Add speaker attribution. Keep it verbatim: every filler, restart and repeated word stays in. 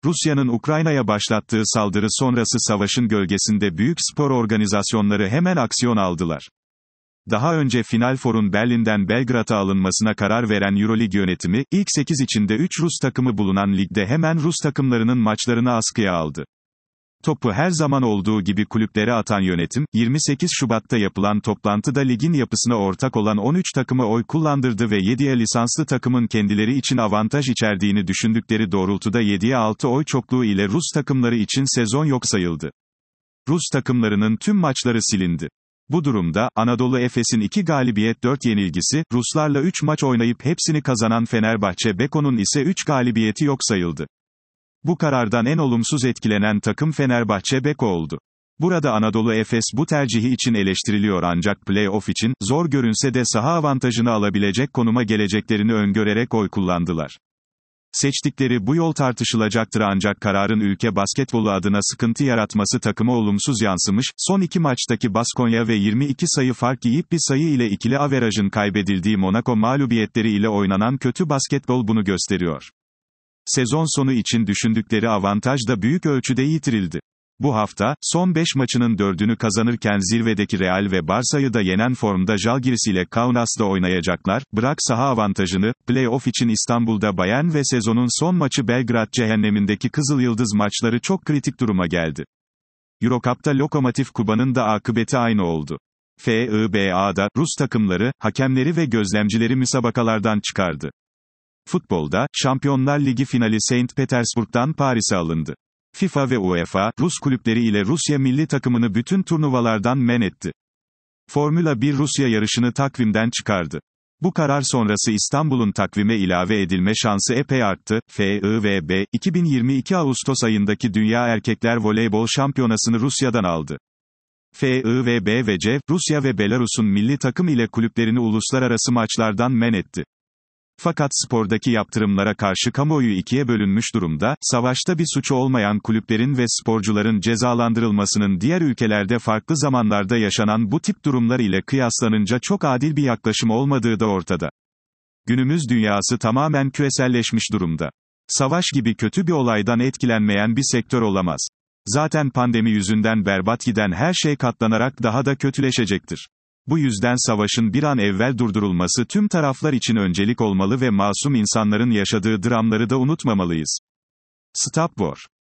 Speaker 1: Rusya'nın Ukrayna'ya başlattığı saldırı sonrası savaşın gölgesinde büyük spor organizasyonları hemen aksiyon aldılar. Daha önce Final Four'un Berlin'den Belgrad'a alınmasına karar veren Euroleague yönetimi, ilk sekiz içinde üç Rus takımı bulunan ligde hemen Rus takımlarının maçlarını askıya aldı. Topu her zaman olduğu gibi kulüplere atan yönetim, yirmi sekiz Şubat'ta yapılan toplantıda ligin yapısına ortak olan on üç takımı oy kullandırdı ve yediye lisanslı takımın kendileri için avantaj içerdiğini düşündükleri doğrultuda yediye altı oy çokluğu ile Rus takımları için sezon yok sayıldı. Rus takımlarının tüm maçları silindi. Bu durumda, Anadolu Efes'in iki galibiyet dört yenilgisi, Ruslarla üç maç oynayıp hepsini kazanan Fenerbahçe Beko'nun ise üç galibiyeti yok sayıldı. Bu karardan en olumsuz etkilenen takım Fenerbahçe Beko oldu. Burada Anadolu Efes bu tercihi için eleştiriliyor ancak play-off için, zor görünse de saha avantajını alabilecek konuma geleceklerini öngörerek oy kullandılar. Seçtikleri bu yol tartışılacaktır ancak kararın ülke basketbolu adına sıkıntı yaratması takıma olumsuz yansımış, son iki maçtaki Baskonya ve yirmi iki sayı fark yiyip bir sayı ile ikili averajın kaybedildiği Monaco mağlubiyetleri ile oynanan kötü basketbol bunu gösteriyor. Sezon sonu için düşündükleri avantaj da büyük ölçüde yitirildi. Bu hafta, son beş maçının dördünü kazanırken zirvedeki Real ve Barsa'yı da yenen formda Žalgiris ile Kaunas'da oynayacaklar, bırak saha avantajını, play-off için İstanbul'da Bayern ve sezonun son maçı Belgrad cehennemindeki Kızılyıldız maçları çok kritik duruma geldi. Eurocup'ta Lokomotiv Kuba'nın da akıbeti aynı oldu. F I B A'da, Rus takımları, hakemleri ve gözlemcileri müsabakalardan çıkardı. Futbolda, Şampiyonlar Ligi finali Saint Petersburg'dan Paris'e alındı. FIFA ve UEFA, Rus kulüpleri ile Rusya milli takımını bütün turnuvalardan men etti. Formula bir Rusya yarışını takvimden çıkardı. Bu karar sonrası İstanbul'un takvime ilave edilme şansı epey arttı. F I V B, iki bin yirmi iki Ağustos ayındaki Dünya Erkekler Voleybol Şampiyonası'nı Rusya'dan aldı. F I V B ve C E V, Rusya ve Belarus'un milli takım ile kulüplerini uluslararası maçlardan men etti. Fakat spordaki yaptırımlara karşı kamuoyu ikiye bölünmüş durumda, savaşta bir suçu olmayan kulüplerin ve sporcuların cezalandırılmasının diğer ülkelerde farklı zamanlarda yaşanan bu tip durumlar ile kıyaslanınca çok adil bir yaklaşım olmadığı da ortada. Günümüz dünyası tamamen küreselleşmiş durumda. Savaş gibi kötü bir olaydan etkilenmeyen bir sektör olamaz. Zaten pandemi yüzünden berbat giden her şey katlanarak daha da kötüleşecektir. Bu yüzden savaşın bir an evvel durdurulması tüm taraflar için öncelik olmalı ve masum insanların yaşadığı dramları da unutmamalıyız. Stop War.